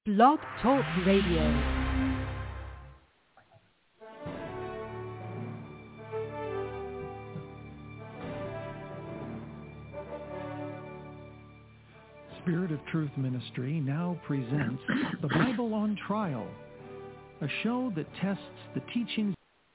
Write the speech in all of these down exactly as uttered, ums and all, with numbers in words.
Blog Talk Radio. Spirit of Truth Ministry now presents The Bible on Trial, a show that tests the teachings.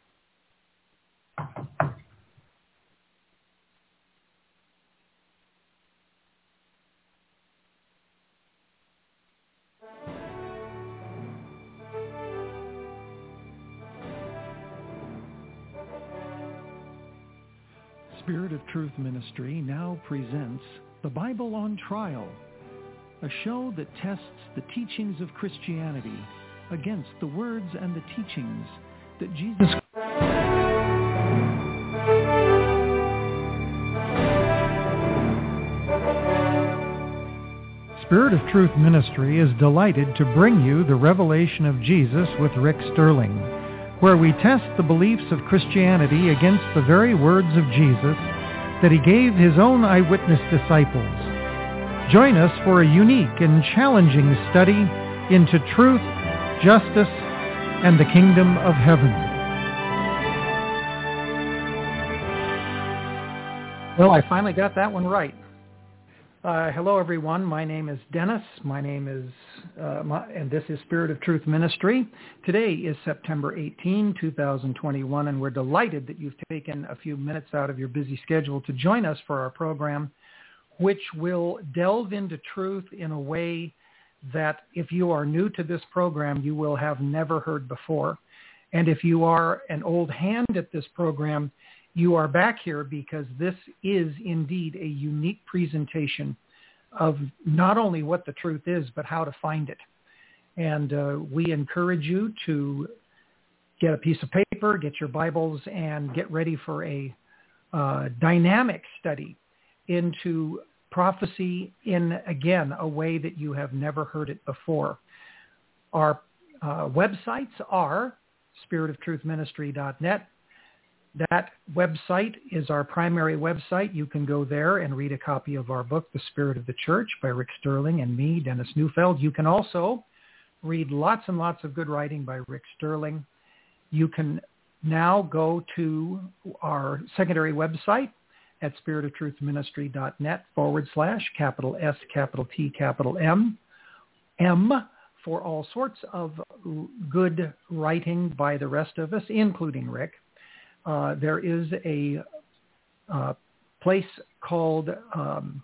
Spirit of Truth Ministry now presents The Bible on Trial, a show that tests the teachings of Christianity against the words and the teachings that Jesus. Spirit of Truth Ministry is delighted to bring you the revelation of Jesus with Rick Sterling, where we test the beliefs of Christianity against the very words of Jesus that he gave his own eyewitness disciples. Join us for a unique and challenging study into truth, justice, and the kingdom of heaven. Well, I finally got that one right. Uh, hello, everyone. My name is Dennis. My name is, uh, my, and this is Spirit of Truth Ministry. Today is September eighteenth, twenty twenty-one, and we're delighted that you've taken a few minutes out of your busy schedule to join us for our program, which will delve into truth in a way that if you are new to this program, you will have never heard before. And if you are an old hand at this program, you are back here because this is indeed a unique presentation of not only what the truth is, but how to find it. And uh, we encourage you to get a piece of paper, get your Bibles, and get ready for a uh, dynamic study into prophecy in, again, a way that you have never heard it before. Our uh, websites are spirit of truth ministry dot net. That website is our primary website. You can go there and read a copy of our book, The Spirit of the Church, by Rick Sterling and me, Dennis Neufeld. You can also read lots and lots of good writing by Rick Sterling. You can now go to our secondary website at spirit of truth ministry dot net forward slash capital S, capital T, capital M, M for all sorts of good writing by the rest of us, including Rick. Uh, there is a uh, place called, um,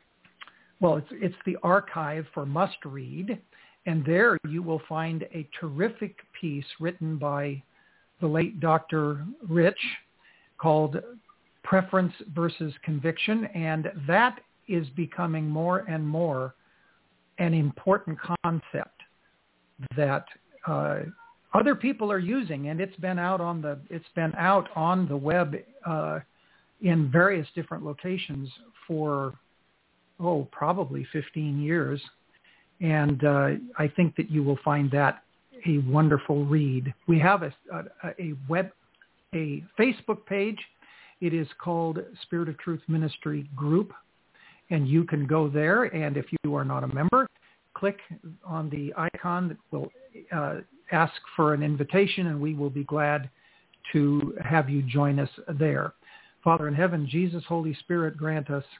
well, it's, it's the archive for Must Read, and there you will find a terrific piece written by the late Doctor Rich called Preference versus Conviction, and that is becoming more and more an important concept that uh, other people are using, and it's been out on the it's been out on the web uh, in various different locations for oh probably fifteen years, and uh, I think that you will find that a wonderful read. We have a, a, a web a Facebook page. It is called Spirit of Truth Ministry Group, and you can go there. And if you are not a member, click on the icon that will uh, ask for an invitation, and we will be glad to have you join us there. Father in heaven, Jesus, Holy Spirit, grant us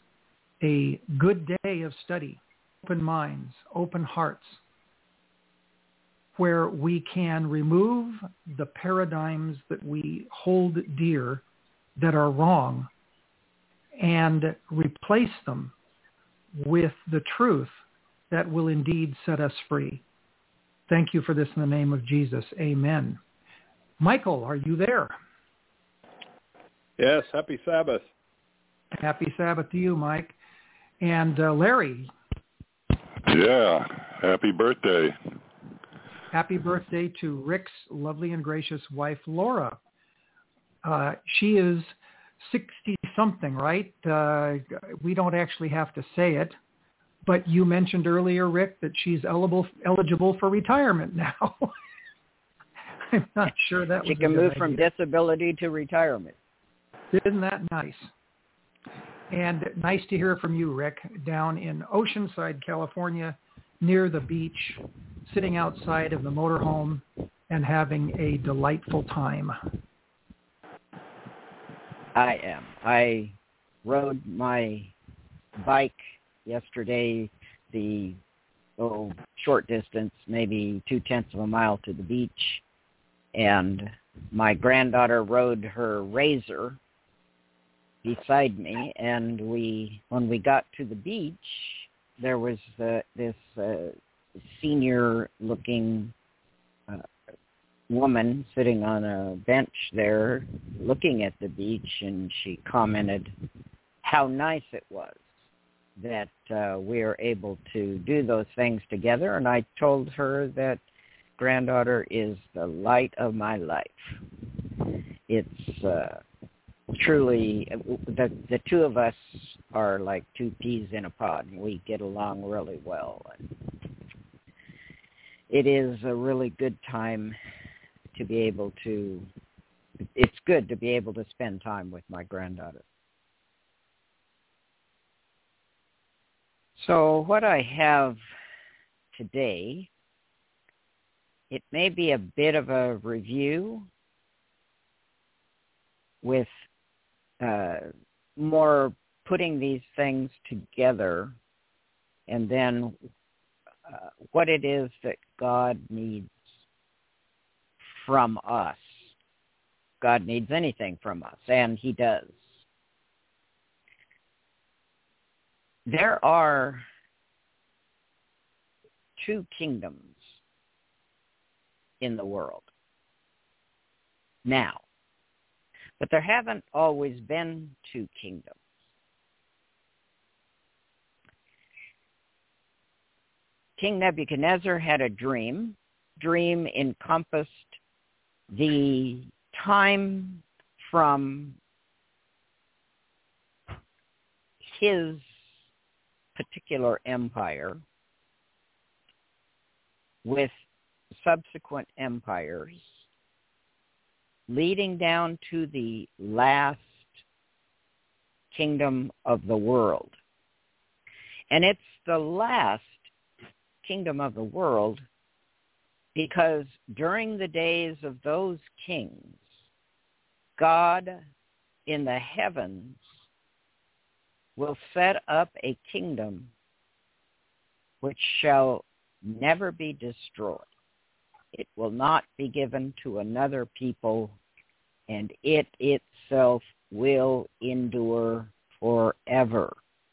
a good day of study, open minds, open hearts, where we can remove the paradigms that we hold dear that are wrong and replace them with the truth that will indeed set us free. Thank you for this in the name of Jesus. Amen. Michael, are you there? Yes, happy Sabbath. Happy Sabbath to you, Mike. And uh, Larry. Yeah, happy birthday. Happy birthday to Rick's lovely and gracious wife, Laura. Uh, she is sixty-something, right? Uh, we don't actually have to say it. But you mentioned earlier, Rick, that she's eligible eligible for retirement now. I'm not sure that she was can a move good from idea. disability to retirement. Isn't that nice? And nice to hear from you, Rick, down in Oceanside, California, near the beach, sitting outside of the motorhome and having a delightful time? I am. I rode my bike yesterday, the oh, short distance, maybe two-tenths of a mile to the beach, and my granddaughter rode her Razor beside me, and we, when we got to the beach, there was uh, this uh, senior-looking uh, woman sitting on a bench there looking at the beach, and she commented how nice it was that uh, we are able to do those things together. And I told her that granddaughter is the light of my life. It's uh, truly, the, the two of us are like two peas in a pod. We get along really well. And it is a really good time to be able to, it's good to be able to spend time with my granddaughter. So what I have today, it may be a bit of a review with uh, more putting these things together, and then uh, what it is that God needs from us. God needs anything from us, and he does. There are two kingdoms in the world now, but there haven't always been two kingdoms. King Nebuchadnezzar had a dream. Dream encompassed the time from his particular empire with subsequent empires leading down to the last kingdom of the world. And it's the last kingdom of the world because during the days of those kings, God in the heavens will set up a kingdom which shall never be destroyed. It will not be given to another people, and it itself will endure forever.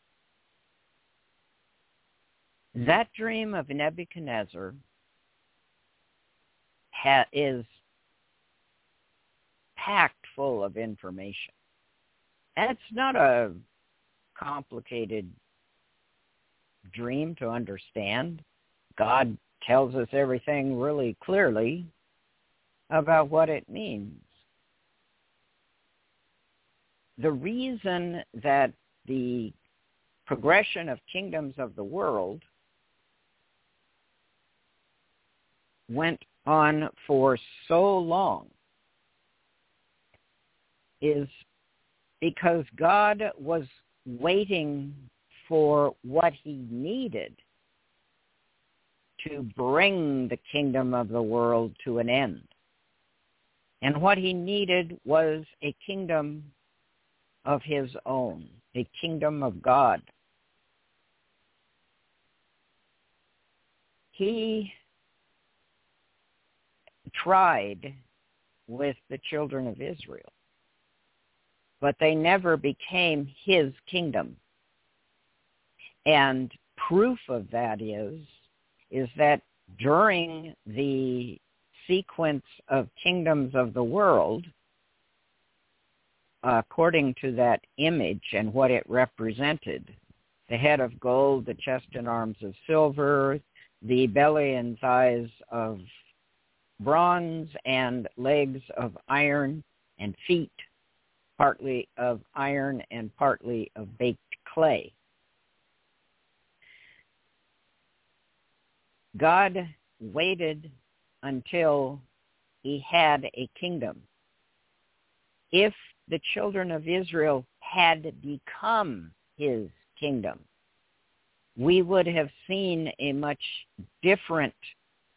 That dream of Nebuchadnezzar ha- is packed full of information. And it's not a complicated dream to understand. God tells us everything really clearly about what it means. The reason that the progression of kingdoms of the world went on for so long is because God was waiting for what he needed to bring the kingdom of the world to an end. And what he needed was a kingdom of his own, a kingdom of God. He tried with the children of Israel, but they never became his kingdom. And proof of that is, is that during the sequence of kingdoms of the world, according to that image and what it represented, the head of gold, the chest and arms of silver, the belly and thighs of bronze, and legs of iron, and feet partly of iron and partly of baked clay. God waited until he had a kingdom. If the children of Israel had become his kingdom, we would have seen a much different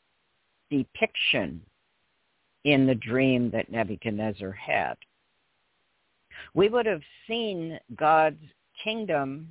depiction in the dream that Nebuchadnezzar had. We would have seen God's kingdom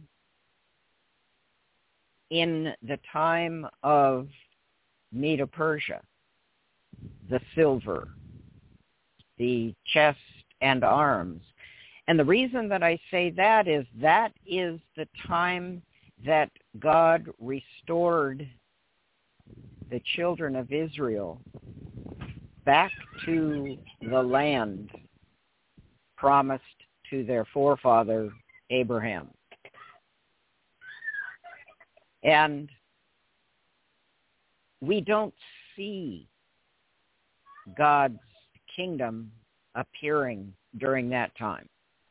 in the time of Medo-Persia, the silver, the chest and arms. And the reason that I say that is that is the time that God restored the children of Israel back to the land promised to their forefather Abraham. And we don't see God's kingdom appearing during that time.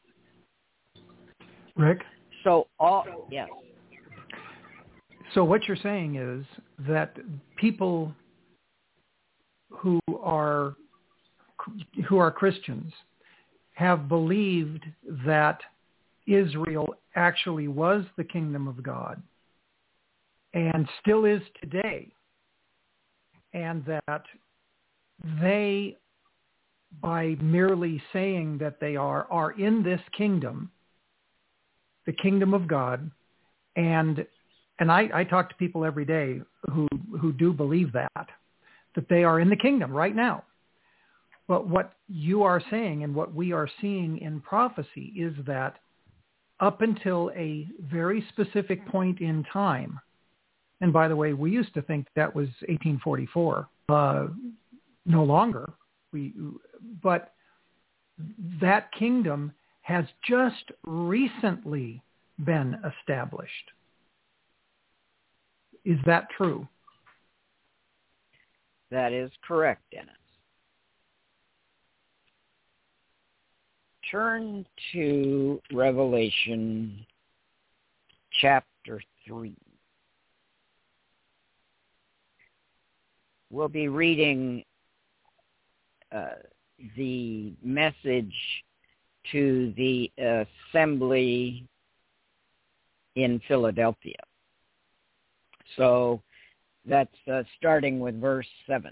Rick? So all, yes. So what you're saying is that people who are who are Christians have believed that Israel actually was the kingdom of God and still is today, and that they, by merely saying that they are, are in this kingdom, the kingdom of God, and and I, I talk to people every day who who do believe that, that they are in the kingdom right now. But what you are saying and what we are seeing in prophecy is that up until a very specific point in time, and by the way, we used to think that was eighteen forty-four, uh, no longer. We, but that kingdom has just recently been established. Is that true? That is correct, Dennis. Turn to Revelation chapter three. We'll be reading uh, the message to the assembly in Philadelphia. So that's uh, starting with verse seven.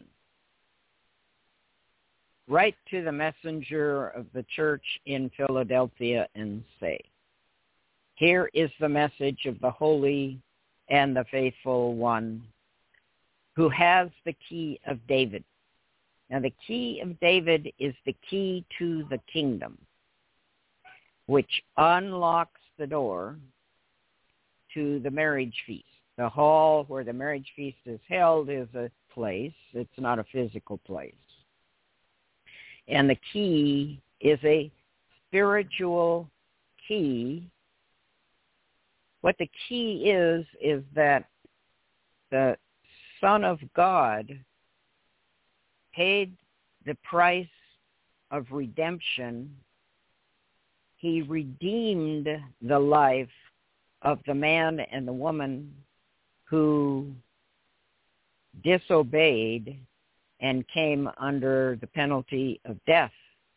Write to the messenger of the church in Philadelphia and say, here is the message of the holy and the faithful one who has the key of David. Now the key of David is the key to the kingdom, which unlocks the door to the marriage feast. The hall where the marriage feast is held is a place. It's not a physical place. And the key is a spiritual key. What the key is, is that the Son of God paid the price of redemption. He redeemed the life of the man and the woman who disobeyed and came under the penalty of death.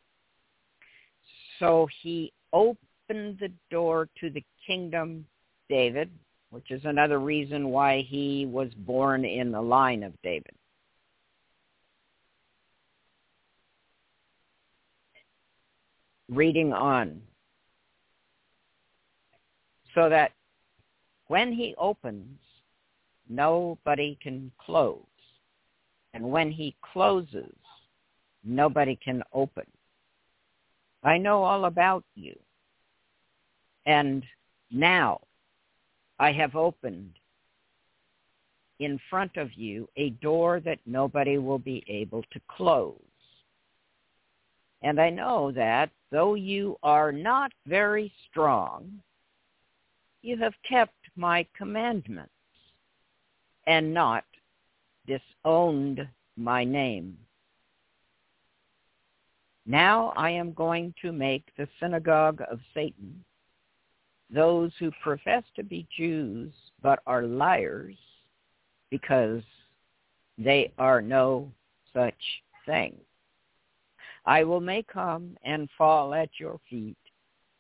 So he opened the door to the kingdom, David, which is another reason why he was born in the line of David. Reading on. So that when he opens, nobody can close. And when he closes, nobody can open. I know all about you. And now I have opened in front of you a door that nobody will be able to close. And I know that though you are not very strong, you have kept my commandments and not disowned my name. Now I am going to make the synagogue of Satan, those who profess to be Jews but are liars, because they are no such thing. I will make come and fall at your feet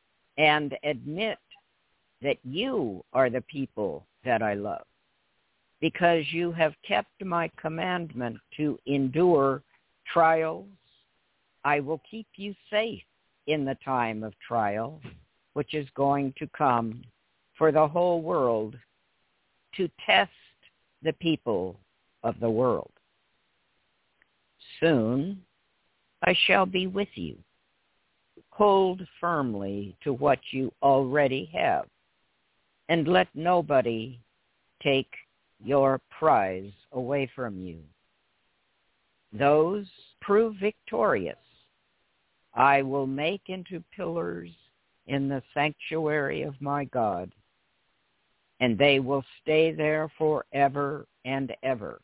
and admit that you are the people that I love. because you have kept my commandment to endure trials, I will keep you safe in the time of trial, which is going to come for the whole world to test the people of the world. Soon I shall be with you. Hold firmly to what you already have, and let nobody take your prize away from you. Those prove victorious I will make into pillars in the sanctuary of my God, and they will stay there forever and ever.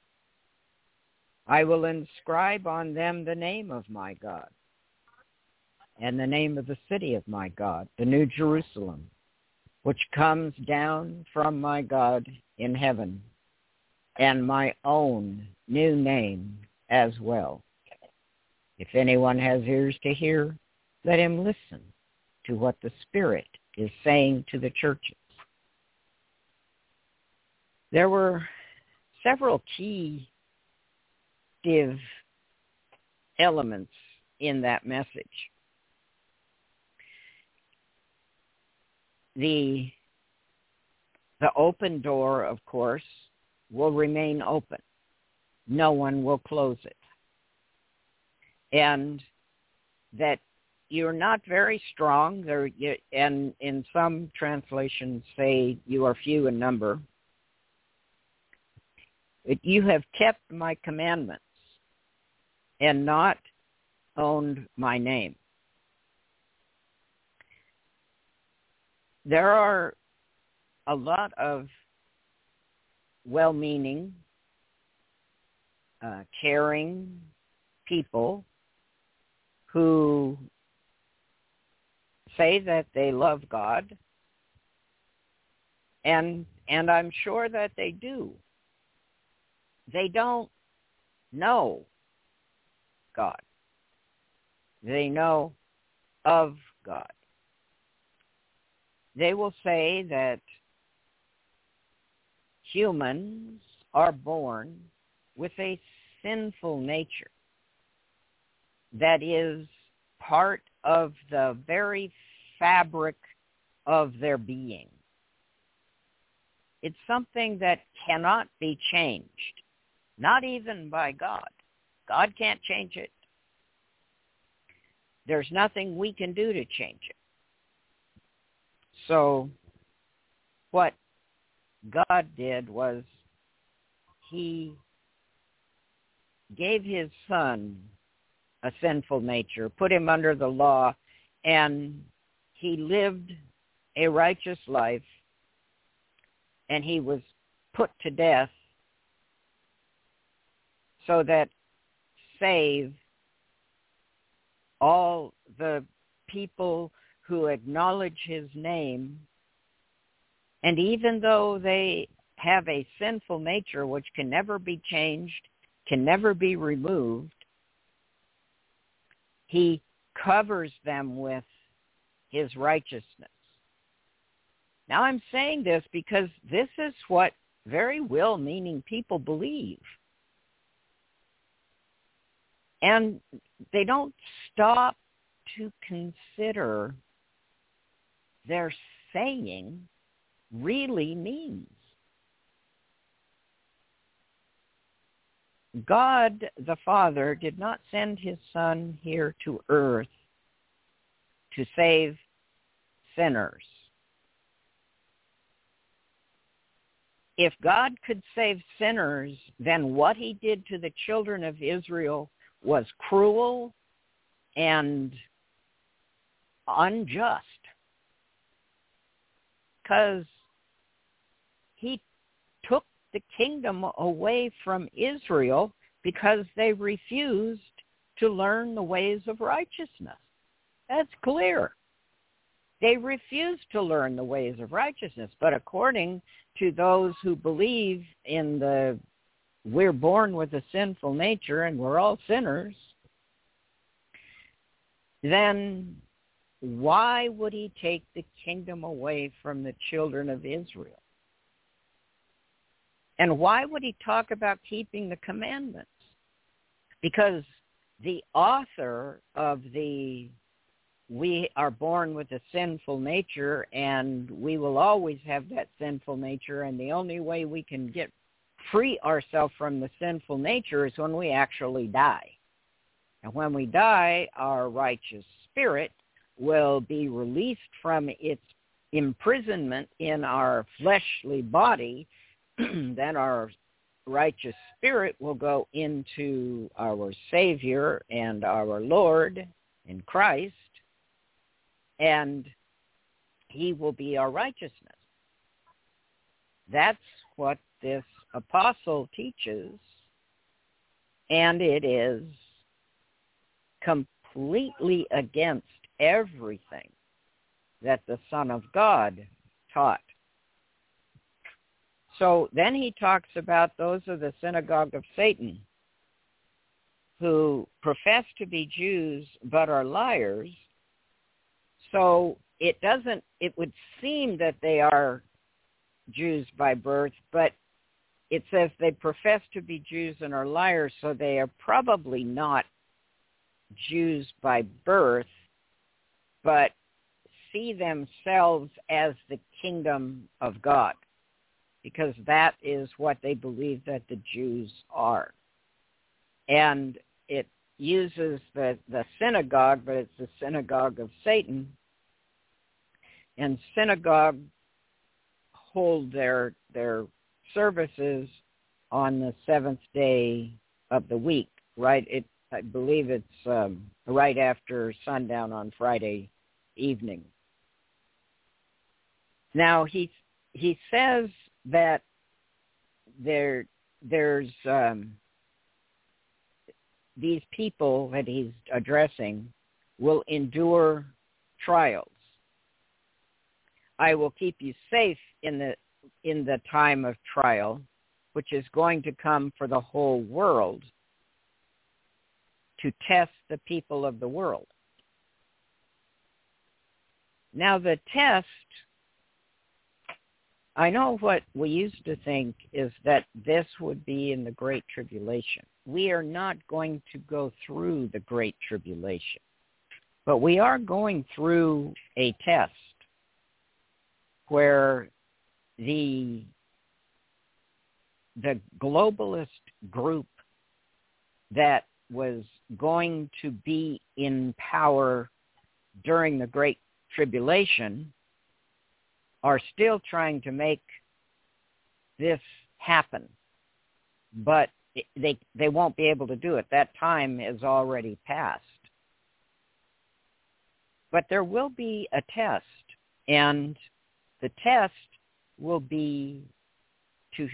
I will inscribe on them the name of my God and the name of the city of my God, the New Jerusalem, which comes down from my God in heaven, and my own new name as well. If anyone has ears to hear, let him listen to what the Spirit is saying to the churches. There were several key elements in that message. The, the open door, of course, will remain open. No one will close it. And that you're not very strong, there, you, and in some translations say you are few in number. But you have kept my commandments and not owned my name. There are a lot of well-meaning, uh, caring people who say that they love God, and and I'm sure that they do. They don't know God. They know of God. They will say that humans are born with a sinful nature that is part of the very fabric of their being. It's something that cannot be changed, not even by God. God can't change it. There's nothing we can do to change it. So what God did was he gave his son a sinful nature, put him under the law, and he lived a righteous life, and he was put to death so that save all the people who acknowledge his name, and even though they have a sinful nature which can never be changed, can never be removed, he covers them with his righteousness. Now I'm saying this because this is what very well-meaning people believe. And they don't stop to consider their saying really means. God the Father did not send his Son here to earth to save sinners. If God could save sinners, then what he did to the children of Israel was cruel and unjust, because he took the kingdom away from Israel because they refused to learn the ways of righteousness. That's clear. They refused to learn the ways of righteousness. But according to those who believe in the we're born with a sinful nature and we're all sinners, then why would he take the kingdom away from the children of Israel? And why would he talk about keeping the commandments? Because the author of the we are born with a sinful nature, and we will always have that sinful nature, and the only way we can get free ourselves from the sinful nature is when we actually die. And when we die, our righteous spirit will be released from its imprisonment in our fleshly body. Then our righteous spirit will go into our Savior and our Lord in Christ, and he will be our righteousness. That's what this apostle teaches, and it is completely against everything that the Son of God taught. So then he talks about those of the synagogue of Satan who profess to be Jews but are liars. So it doesn't, it would seem that they are Jews by birth, but it says they profess to be Jews and are liars, so they are probably not Jews by birth, but see themselves as the kingdom of God, because that is what they believe that the Jews are. And it uses the, the synagogue, but it's the synagogue of Satan. And synagogue hold their their services on the seventh day of the week, right? It I believe it's um, right after sundown on Friday evening. Now he he says that there there's um, these people that he's addressing will endure trials. I will keep you safe in the in the time of trial, which is going to come for the whole world, to test the people of the world. Now the test, I know what we used to think is that this would be in the Great Tribulation. We are not going to go through the Great Tribulation, but we are going through a test where the the globalist group that was going to be in power during the Great Tribulation are still trying to make this happen, but they they won't be able to do it. That time is already passed. But there will be a test, and the test will be to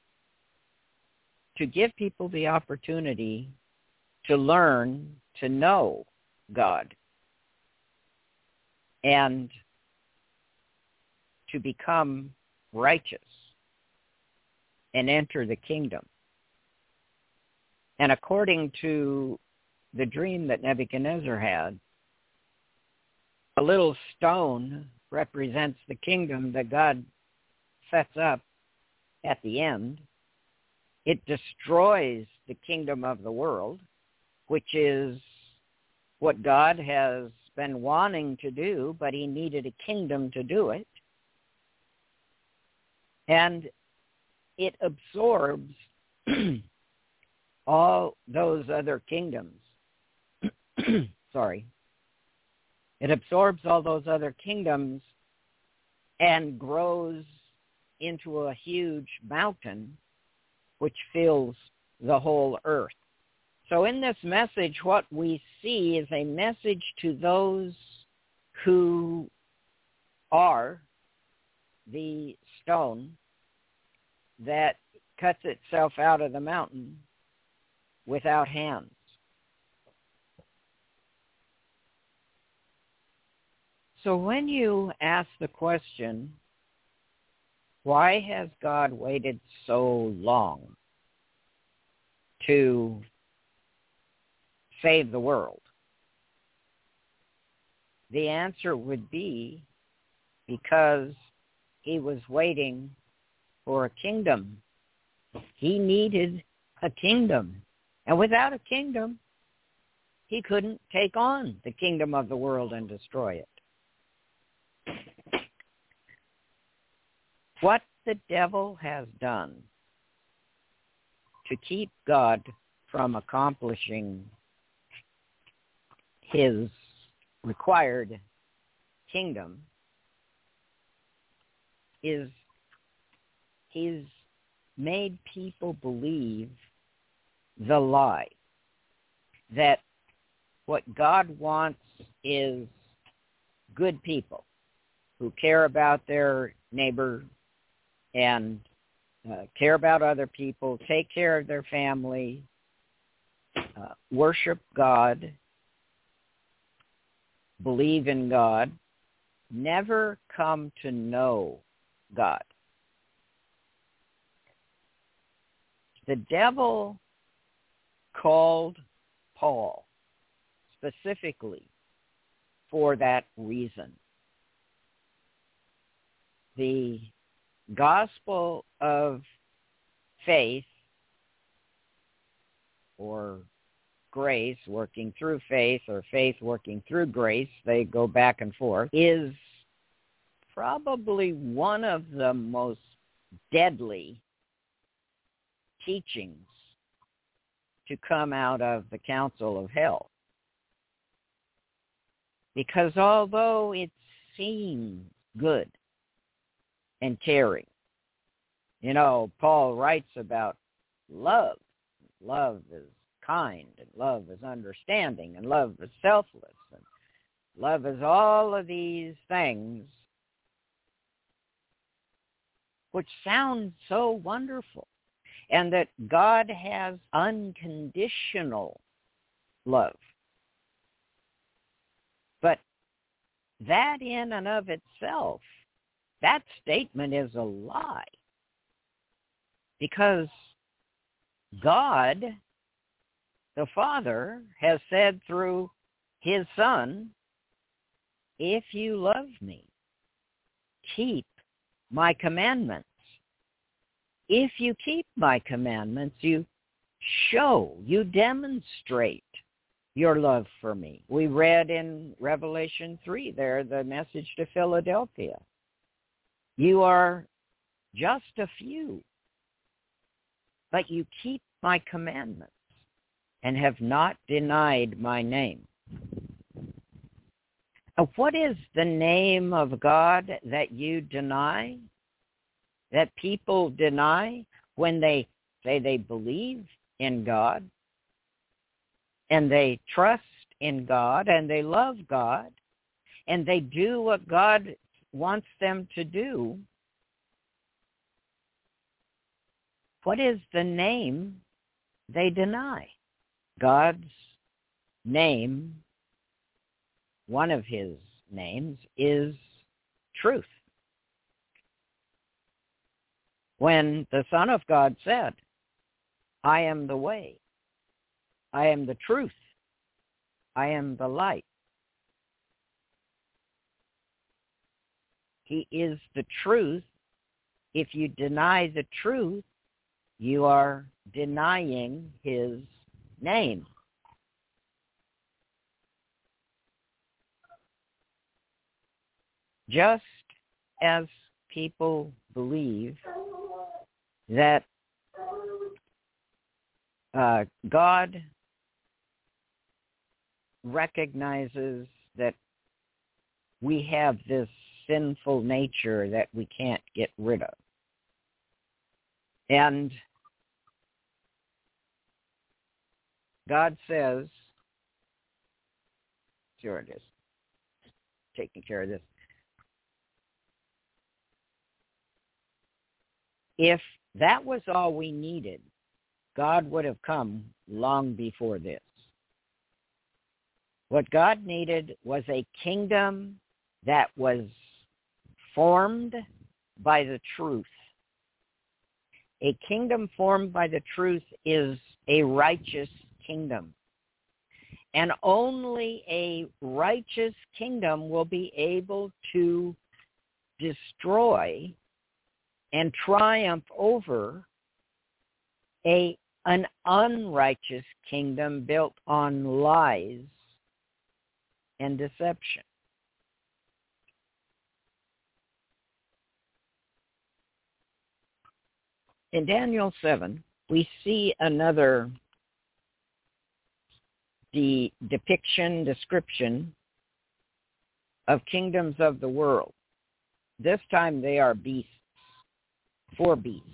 to give people the opportunity to learn to know God and to become righteous and enter the kingdom. And according to the dream that Nebuchadnezzar had, a little stone represents the kingdom that God sets up at the end. It destroys the kingdom of the world, which is what God has been wanting to do, but he needed a kingdom to do it. And it absorbs all those other kingdoms. Sorry. It absorbs all those other kingdoms and grows into a huge mountain which fills the whole earth. So in this message, what we see is a message to those who are the stone that cuts itself out of the mountain without hands. So when you ask the question, why has God waited so long to save the world? The answer would be because he was waiting for a kingdom He needed a kingdom. And without a kingdom, he couldn't take on the kingdom of the world and destroy it. What the devil has done to keep God from accomplishing his required kingdom is he's made people believe the lie that what God wants is good people who care about their neighbor and uh, care about other people, take care of their family, uh, worship God, believe in God, never come to know God. The devil called Paul specifically for that reason. The gospel of faith, or grace working through faith, or faith working through grace, they go back and forth, is probably one of the most deadly teachings to come out of the council of hell. Because although it seems good and caring, you know, Paul writes about love. Love is kind, and love is understanding, and love is selfless, and love is all of these things which sound so wonderful, and that God has unconditional love. But that in and of itself, that statement is a lie. Because God, the Father, has said through his Son, if you love me, keep my commandments. If you keep my commandments, you show, you demonstrate your love for me. We read in Revelation three there, the message to Philadelphia. You are just a few, but you keep my commandments and have not denied my name. Now, what is the name of God that you deny, that people deny when they say they believe in God, and they trust in God, and they love God, and they do what God wants them to do? What is the name they deny? God's name, one of his names, is truth. When the Son of God said, I am the way, I am the truth, I am the light. He is the truth. If you deny the truth, you are denying his name. Just as people believe that uh, God recognizes that we have this sinful nature that we can't get rid of. And God says, sure it is, taking care of this. If that was all we needed, God would have come long before this. What God needed was a kingdom that was formed by the truth. A kingdom formed by the truth is a righteous kingdom. And only a righteous kingdom will be able to destroy and triumph over a an unrighteous kingdom built on lies and deception. In Daniel seven, we see another de- depiction, description of kingdoms of the world. This time they are beasts, four beasts.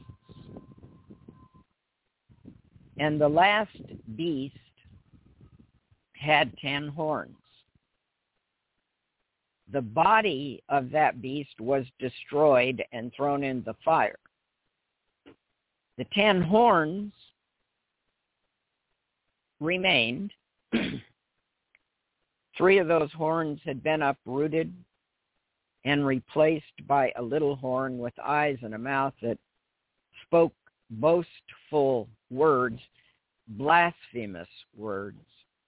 And the last beast had ten horns. The body of that beast was destroyed and thrown in the fire. The ten horns remained. Three of those horns had been uprooted and replaced by a little horn with eyes and a mouth that spoke boastful words, blasphemous words.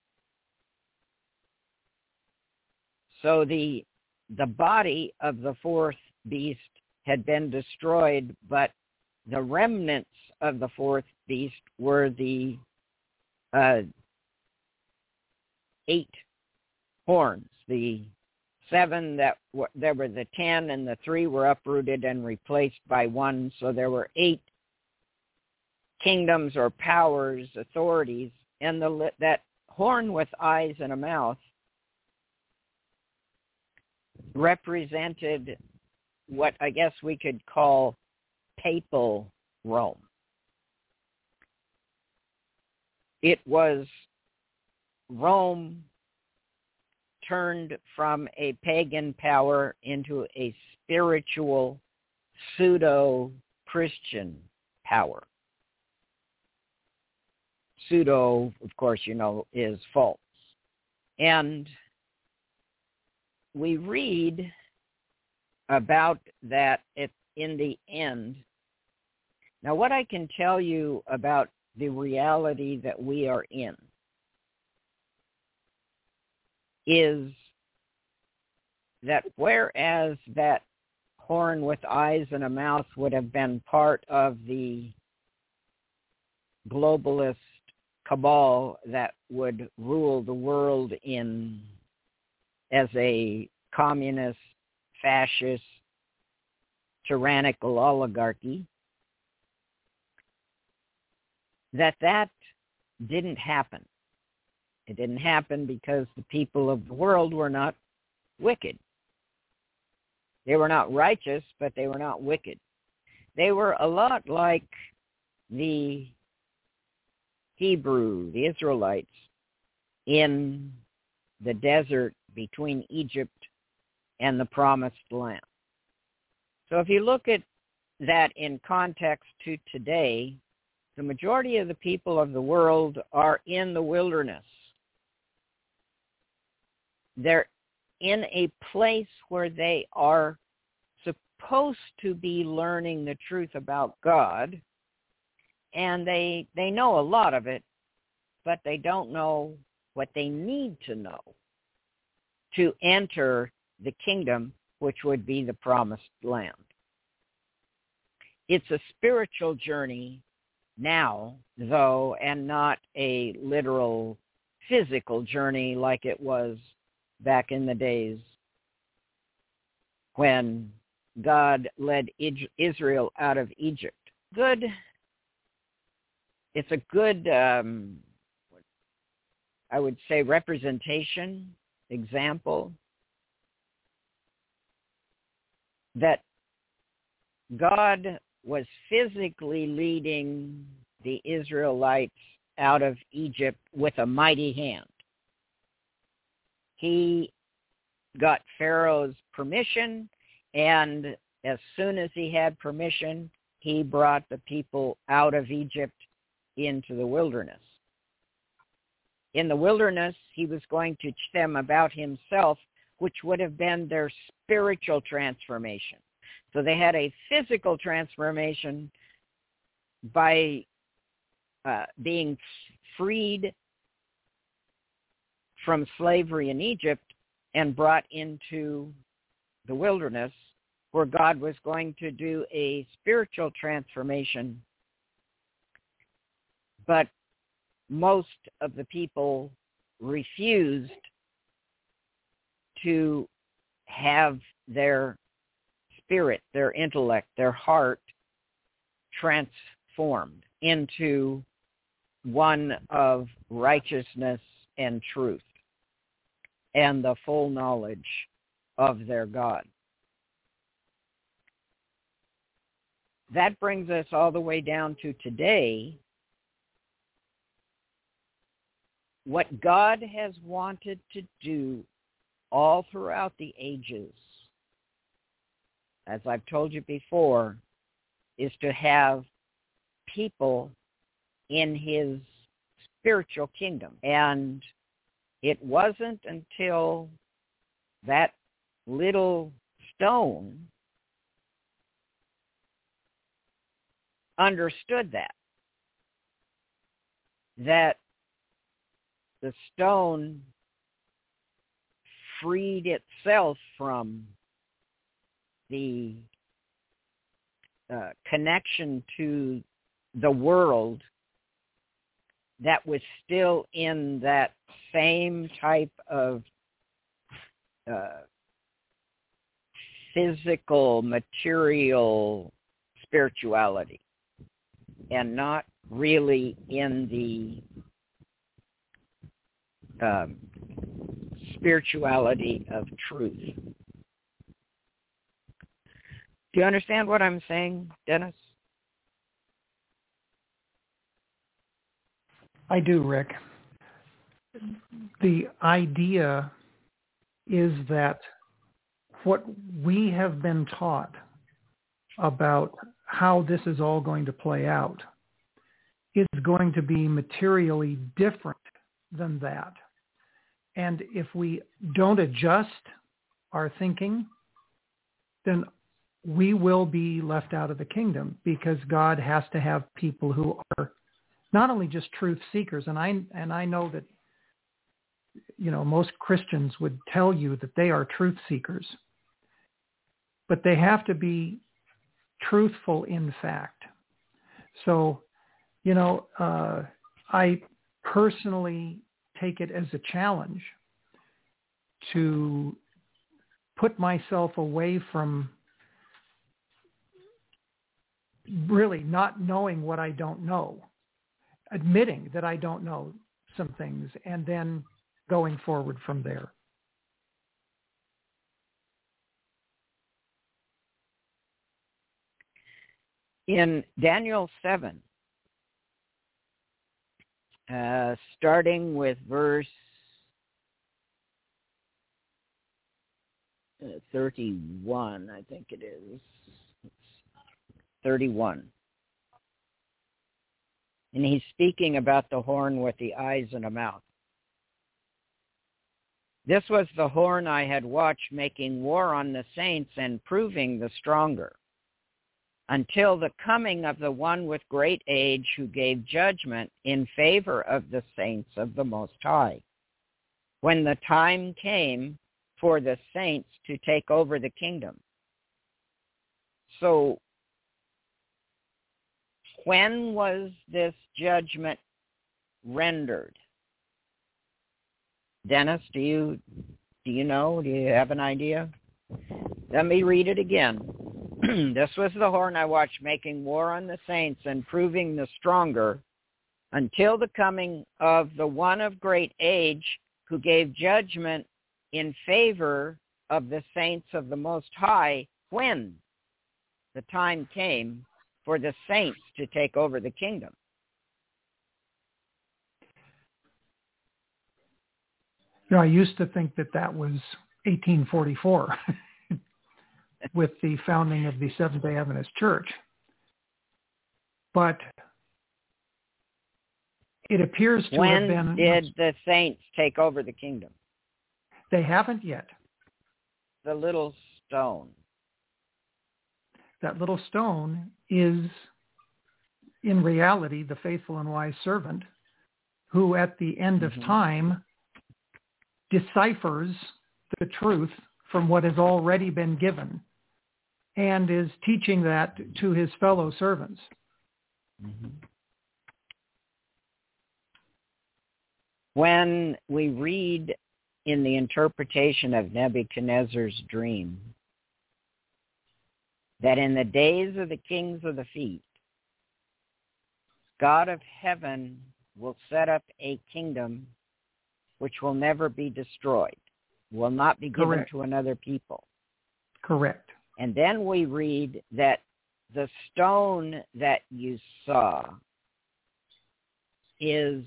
So the the body of the fourth beast had been destroyed, but the remnants of the fourth beast were the uh, eight horns. The seven that were, there were the ten, and the three were uprooted and replaced by one. So there were eight kingdoms or powers, authorities, and the that horn with eyes and a mouth represented what I guess we could call papal Rome. It was Rome turned from a pagan power into a spiritual, pseudo-Christian power. Pseudo, of course, you know, is false. And we read about that at, in the end. Now, what I can tell you about the reality that we are in is that whereas that horn with eyes and a mouth would have been part of the globalist cabal that would rule the world in as a communist, fascist, tyrannical oligarchy, that that didn't happen. It didn't happen because the people of the world were not wicked. They were not righteous, but they were not wicked. They were a lot like the Hebrew, the Israelites, in the desert between Egypt and the Promised Land. So if you look at that in context to today, the majority of the people of the world are in the wilderness. They're in a place where they are supposed to be learning the truth about God, and they they know a lot of it, but they don't know what they need to know to enter the kingdom, which would be the Promised Land. It's a spiritual journey now, though, and not a literal physical journey like it was back in the days when God led Israel out of Egypt. Good. It's a good, um, I would say, representation, example, that God was physically leading the Israelites out of Egypt with a mighty hand. He got Pharaoh's permission, and as soon as he had permission, he brought the people out of Egypt into the wilderness. In the wilderness, he was going to teach them about himself, which would have been their spiritual transformation. So they had a physical transformation by uh, being freed from slavery in Egypt and brought into the wilderness, where God was going to do a spiritual transformation but most of the people refused to have their spirit, their intellect, their heart transformed into one of righteousness and truth and the full knowledge of their God. That brings us all the way down to today. What God has wanted to do all throughout the ages, as I've told you before, is to have people in his spiritual kingdom. And it wasn't until that little stone understood that, that the stone freed itself from the uh, connection to the world that was still in that same type of uh, physical, material spirituality, and not really in the um, spirituality of truth. Do you understand what I'm saying, Dennis? I do, Rick. The idea is that what we have been taught about how this is all going to play out is going to be materially different than that. And if we don't adjust our thinking, then we will be left out of the kingdom, because God has to have people who are not only just truth seekers, and I and I know that, you know, most Christians would tell you that they are truth seekers, but they have to be truthful in fact. So, you know, uh, I personally take it as a challenge to put myself away from really not knowing what I don't know, admitting that I don't know some things, and then going forward from there. In Daniel seven, uh, starting with verse uh, thirty-one, I think it is, thirty-one. And he's speaking about the horn with the eyes and a mouth. This was the horn I had watched making war on the saints and proving the stronger, until the coming of the one with great age, who gave judgment in favor of the saints of the Most High, when the time came for the saints to take over the kingdom. So, when was this judgment rendered? Dennis, do you do you know? Do you have an idea? Let me read it again. This was the horn I watched making war on the saints and proving the stronger, until the coming of the one of great age, who gave judgment in favor of the saints of the Most High, when the time came for the saints to take over the kingdom. You know, I used to think that that was eighteen forty-four with the founding of the Seventh-day Adventist Church. But it appears to when have been... When did the saints take over the kingdom? They haven't yet. The little stone. That little stone is, in reality, the faithful and wise servant, who at the end mm-hmm. of time deciphers the truth from what has already been given, and is teaching that to his fellow servants. Mm-hmm. When we read in the interpretation of Nebuchadnezzar's dream that in the days of the kings of the feet, God of heaven will set up a kingdom which will never be destroyed, will not be given Correct. to another people. Correct. And then we read that the stone that you saw is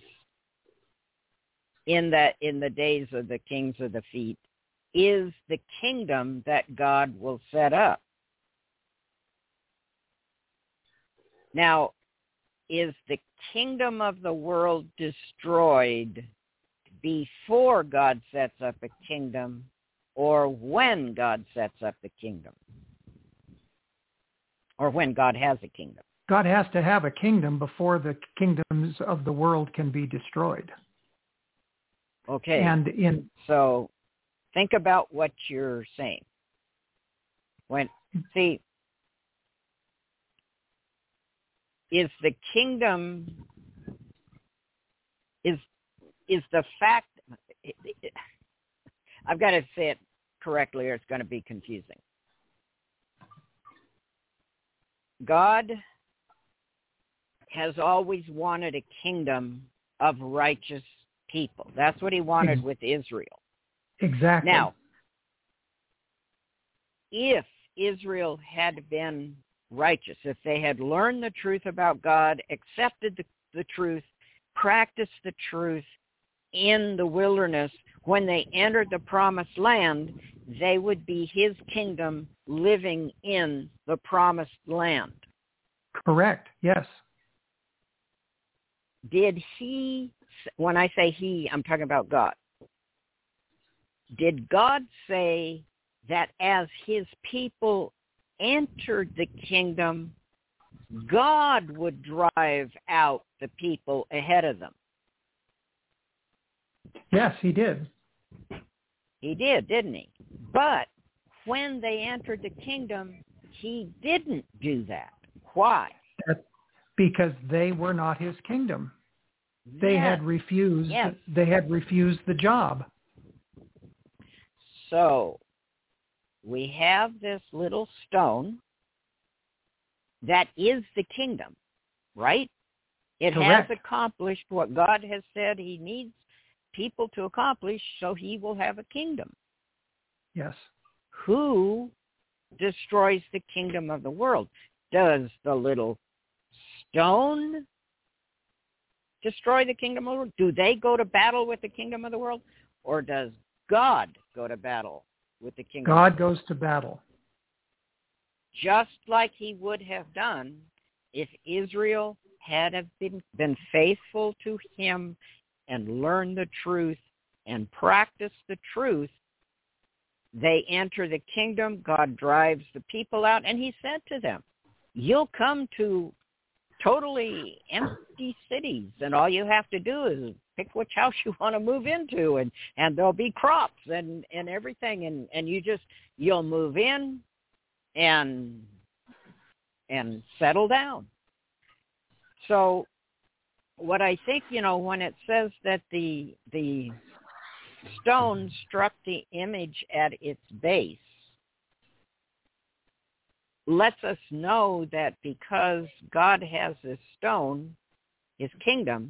in that in the days of the kings of the feet is the kingdom that God will set up. Now, is the kingdom of the world destroyed before God sets up a kingdom or when God sets up the kingdom? Or when God has a kingdom? God has to have a kingdom before the kingdoms of the world can be destroyed. Okay. And in so think about what you're saying. When see is the kingdom is is the fact it, it, I've got to say it correctly or it's going to be confusing. God has always wanted a kingdom of righteous people. That's what he wanted with Israel. Exactly. Now, if Israel had been righteous, if they had learned the truth about God, accepted the, the truth, practiced the truth in the wilderness, when they entered the promised land, they would be his kingdom living in the promised land. Correct. Yes. Did he, when I say he, I'm talking about God. Did God say that as his people entered the kingdom, God would drive out the people ahead of them? Yes, he did. He did, didn't he? But when they entered the kingdom, he didn't do that. Why? That's because they were not his kingdom. They yes. had refused. Yes. They had refused the job. So we have this little stone that is the kingdom, right? It Correct. has accomplished what God has said he needs people to accomplish, so he will have a kingdom. Yes. Who destroys the kingdom of the world? Does the little stone destroy the kingdom of the world? Do they go to battle with the kingdom of the world? Or does God go to battle with the kingdom? God goes to battle. Just like he would have done if Israel had have been, been faithful to him and learned the truth and practiced the truth. They enter the kingdom. God drives the people out. And he said to them, you'll come to totally empty cities, and all you have to do is pick which house you want to move into, and, and there'll be crops and, and everything, and, and you just, you'll move in and and settle down. So what I think, you know, when it says that the the stone struck the image at its base, lets us know that because God has this stone, his kingdom,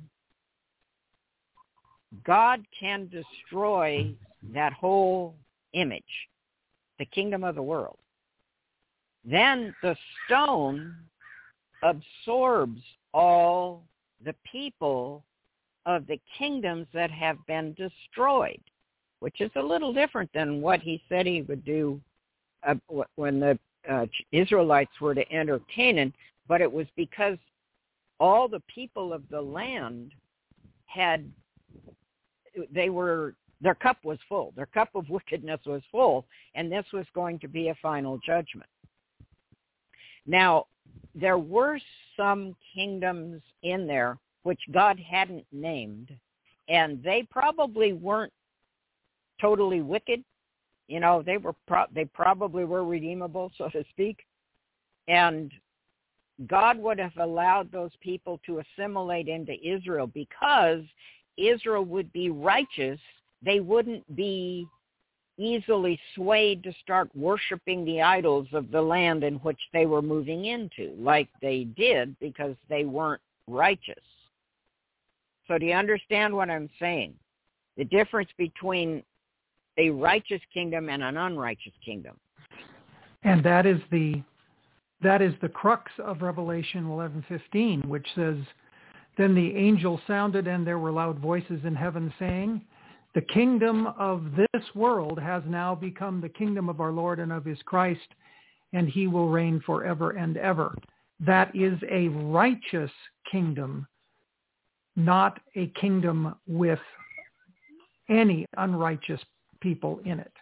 God can destroy that whole image, the kingdom of the world. Then the stone absorbs all the people of the kingdoms that have been destroyed, which is a little different than what he said he would do uh, when the uh, Israelites were to enter Canaan, but it was because all the people of the land had, they were, their cup was full. Their cup of wickedness was full, and this was going to be a final judgment. Now, there were some kingdoms in there which God hadn't named, and they probably weren't totally wicked. You know, they were pro- they probably were redeemable, so to speak. And God would have allowed those people to assimilate into Israel because Israel would be righteous, they wouldn't be easily swayed to start worshiping the idols of the land in which they were moving into, like they did because they weren't righteous. So do you understand what I'm saying? The difference between a righteous kingdom and an unrighteous kingdom. And that is the that is the crux of Revelation eleven fifteen, which says, "Then the angel sounded, and there were loud voices in heaven saying, 'The kingdom of this world has now become the kingdom of our Lord and of his Christ, and he will reign forever and ever.'" That is a righteous kingdom, not a kingdom with any unrighteous people in it.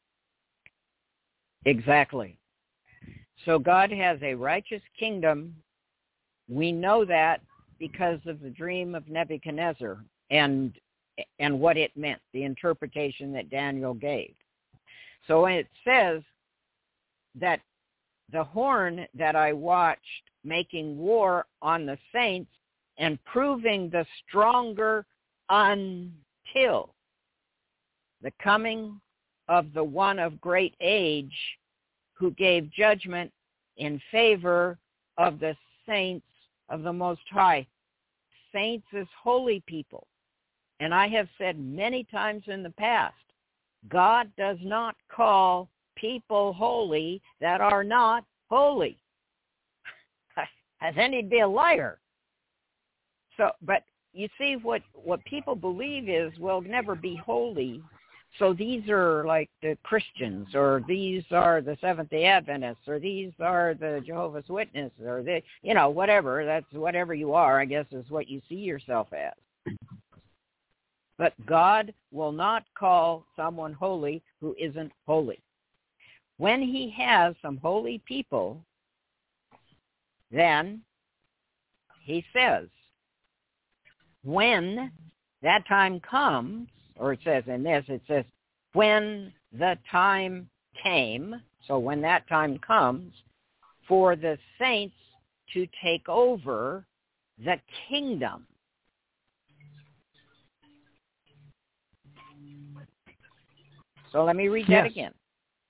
Exactly. So God has a righteous kingdom. We know that because of the dream of Nebuchadnezzar and and what it meant, the interpretation that Daniel gave. So when it says that the horn that I watched making war on the saints and proving the stronger until the coming of the one of great age who gave judgment in favor of the saints of the Most High. Saints is holy people. And I have said many times in the past, God does not call people holy that are not holy. Then he'd be a liar. So, but you see, what, what people believe is we'll never be holy. So these are like the Christians, or these are the Seventh-day Adventists, or these are the Jehovah's Witnesses, or the, you know, whatever. That's whatever you are, I guess, is what you see yourself as. But God will not call someone holy who isn't holy. When he has some holy people, then he says, when that time comes, or it says in this, it says, when the time came, so when that time comes, for the saints to take over the kingdom. So let me read that yes. again.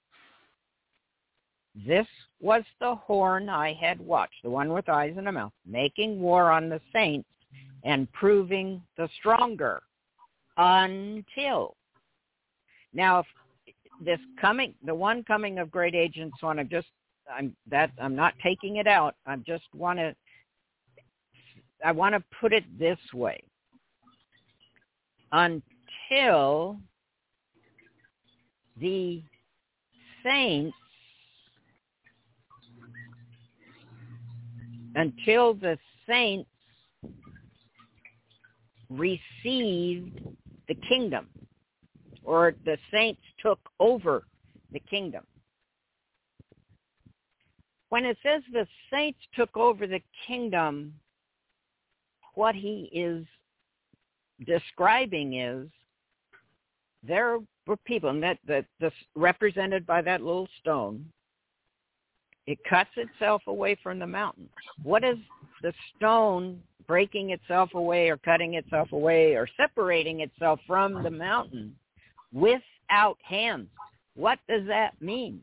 This was the horn I had watched, the one with eyes and a mouth, making war on the saints and proving the stronger until. Now, if this coming, the one coming of great age and so on, I'm just, I'm that I'm not taking it out. I just want to, I want to put it this way. Until the saints, until the saints received the kingdom, or the saints took over the kingdom. When it says the saints took over the kingdom, what he is describing is there were people, and that, that that's represented by that little stone. It cuts itself away from the mountain. What is the stone breaking itself away or cutting itself away or separating itself from the mountain without hands? What does that mean?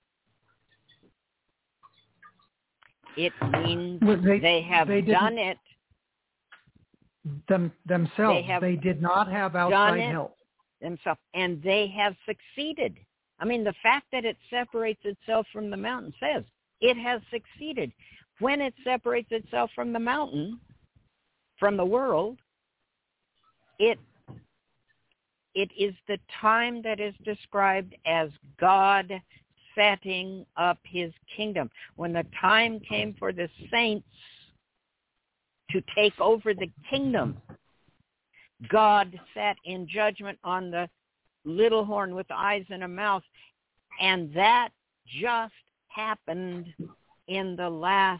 It means well, they, they have they done it them, themselves. They, have they did not have outside help. Themselves, and they have succeeded. I mean, the fact that it separates itself from the mountain says it has succeeded. When it separates itself from the mountain, from the world, it it is the time that is described as God setting up his kingdom. When the time came for the saints to take over the kingdom, God sat in judgment on the little horn with eyes and a mouth, and that just happened in the last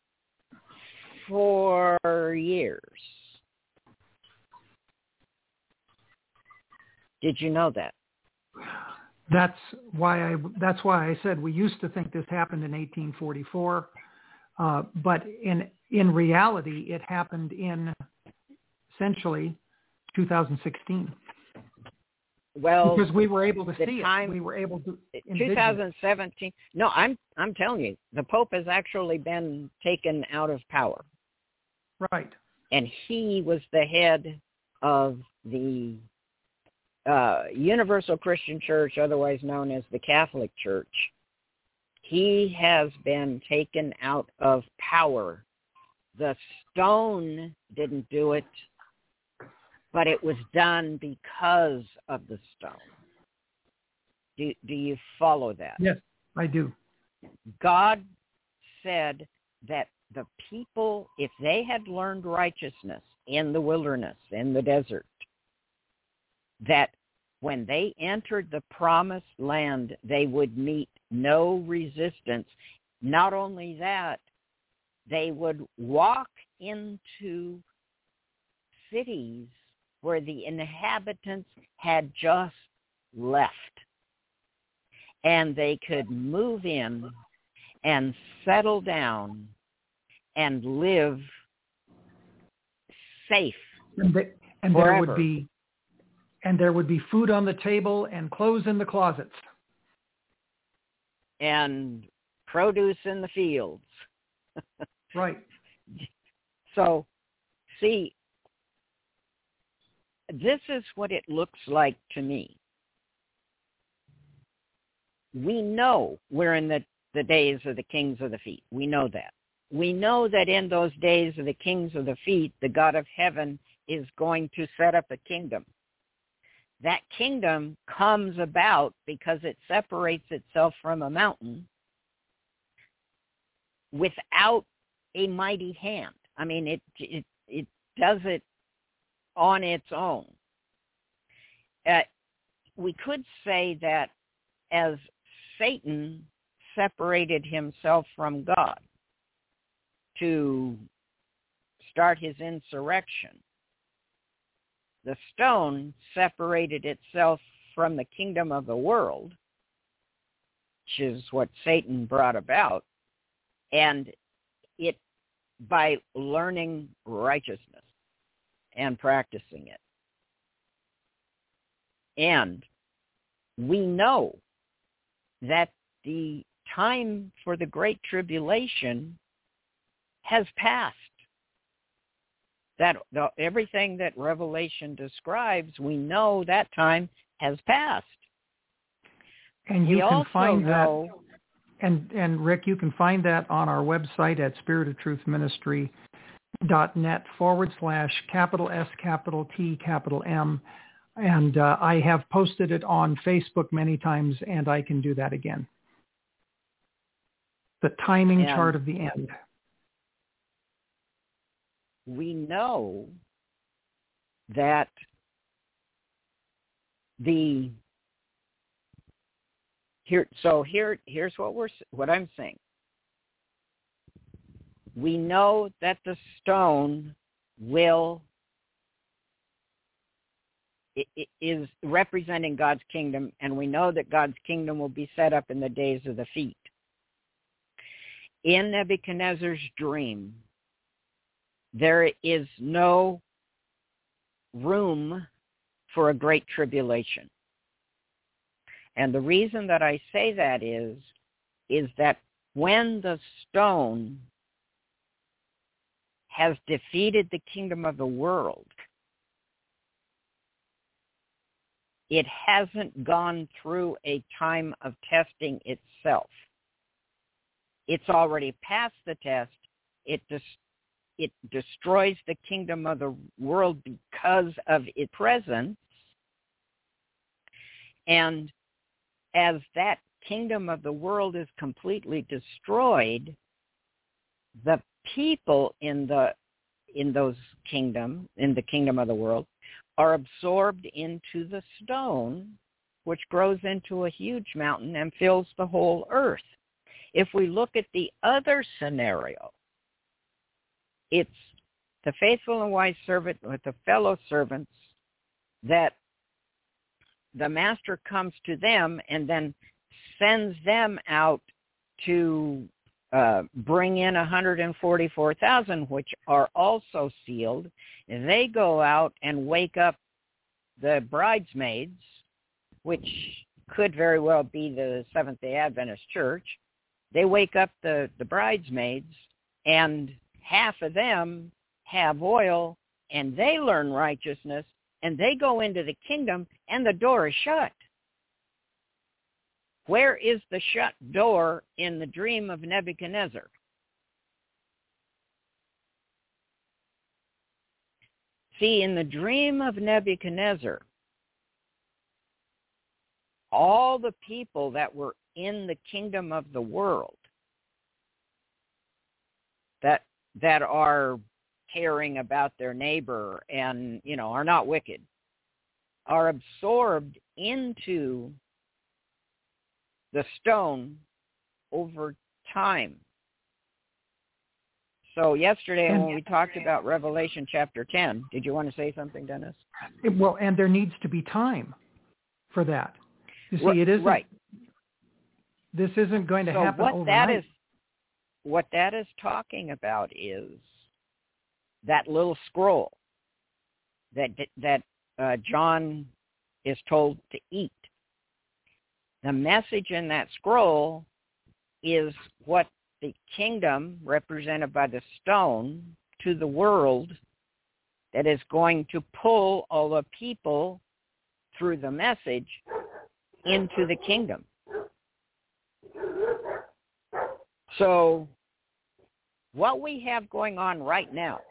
four years. Did you know that? That's why I. That's why I said we used to think this happened in eighteen forty-four, uh, but in in reality, it happened in essentially two thousand sixteen. Well, because we were able to the see time, it. We were able to twenty seventeen. No, I'm I'm telling you, the Pope has actually been taken out of power. Right. And he was the head of the uh, Universal Christian Church, otherwise known as the Catholic Church. He has been taken out of power. The stone didn't do it, but it was done because of the stone. Do, do you follow that? Yes, I do. God said that the people, if they had learned righteousness in the wilderness, in the desert, that when they entered the promised land, they would meet no resistance. Not only that, they would walk into cities where the inhabitants had just left. And they could move in and settle down and live safe and, the, and there would be and there would be food on the table and clothes in the closets and produce in the fields. Right. So, see, this is what it looks like to me. We know we're in the, the days of the kings of the feet. We know that. We know that in those days of the kings of the feet, the God of heaven is going to set up a kingdom. That kingdom comes about because it separates itself from a mountain without a mighty hand. I mean, it it, it does it on its own. Uh, we could say that as Satan separated himself from God to start his insurrection, the stone separated itself from the kingdom of the world, which is what Satan brought about, and it by learning righteousness and practicing it. And we know that the time for the Great Tribulation has passed. That the, everything that Revelation describes, we know that time has passed. And you we can find know, that, and, and Rick, you can find that on our website at spirit of truth ministry dot net forward slash capital S, capital T, capital M. And uh, I have posted it on Facebook many times, and I can do that again. The timing and chart of the end. We know that the here. So here, here's what we're what I'm saying. We know that the stone will it, it is representing God's kingdom, and we know that God's kingdom will be set up in the days of the feet. In Nebuchadnezzar's dream, there is no room for a great tribulation. And the reason that I say that is, is that when the stone has defeated the kingdom of the world, it hasn't gone through a time of testing itself. It's already passed the test. It just It destroys the kingdom of the world because of its presence. And as that kingdom of the world is completely destroyed, the people in the in those kingdom, in the kingdom of the world, are absorbed into the stone, which grows into a huge mountain and fills the whole earth. If we look at the other scenario, it's the faithful and wise servant with the fellow servants that the master comes to them and then sends them out to uh, bring in one hundred forty-four thousand, which are also sealed. And they go out and wake up the bridesmaids, which could very well be the Seventh-day Adventist Church. They wake up the, the bridesmaids, and half of them have oil, and they learn righteousness, and they go into the kingdom, and the door is shut. Where is the shut door in the dream of Nebuchadnezzar? See, in the dream of Nebuchadnezzar, all the people that were in the kingdom of the world that that are caring about their neighbor and, you know, are not wicked, are absorbed into the stone over time. So yesterday and, when we talked about Revelation chapter ten, did you want to say something, Dennis? Well, and there needs to be time for that. You see, it isn't, right. This isn't going to so happen what overnight. That is, what that is talking about is that little scroll that that uh, John is told to eat. The message in that scroll is what the kingdom, represented by the stone, to the world, that is going to pull all the people through the message into the kingdom. So what we have going on right now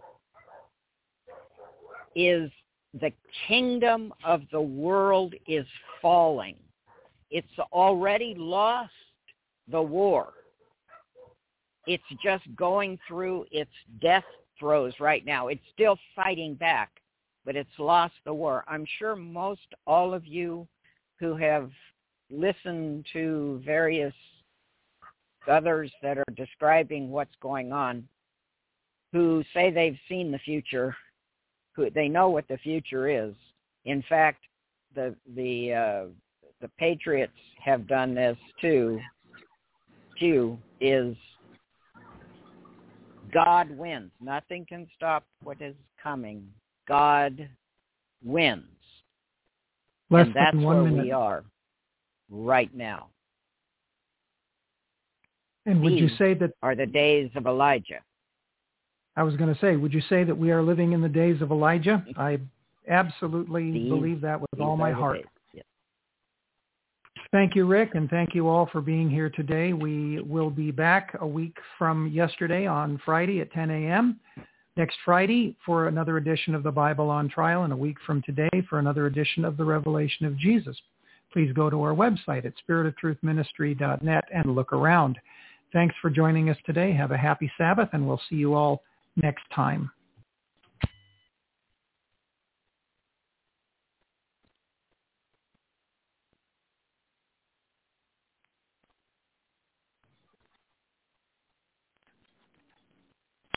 is the kingdom of the world is falling. It's already lost the war. It's just going through its death throes right now. It's still fighting back, but it's lost the war. I'm sure most all of you who have listened to various others that are describing what's going on, who say they've seen the future, who they know what the future is. In fact, the the uh, the Patriots have done this too. Q is God wins. Nothing can stop what is coming. God wins. Less and that's than one where minute. we are right now. And would you These say that are the days of Elijah? I was going to say, would you say that we are living in the days of Elijah? I absolutely These, believe that with these all my are the heart. days. Yes. Thank you, Rick, and thank you all for being here today. We will be back a week from yesterday on Friday at ten a.m. Next Friday for another edition of the Bible on Trial, and a week from today for another edition of the Revelation of Jesus. Please go to our website at spirit of truth ministry dot net and look around. Thanks for joining us today. Have a happy Sabbath, and we'll see you all next time.